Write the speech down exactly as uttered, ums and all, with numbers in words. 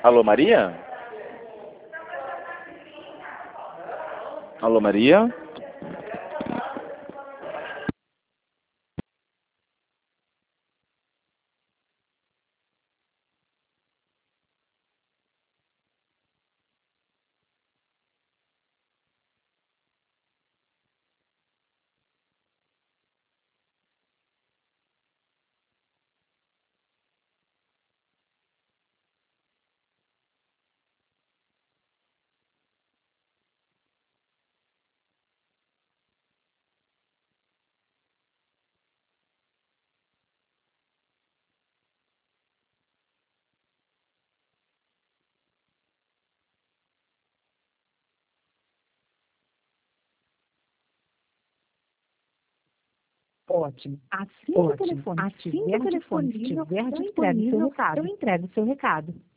Alô, Maria? Alô, Maria? Ótimo. Assim que o Ótimo. telefone Assim que estiver o telefone disponível, estiver eu disponível, entrego o seu recado. eu entrego o seu recado.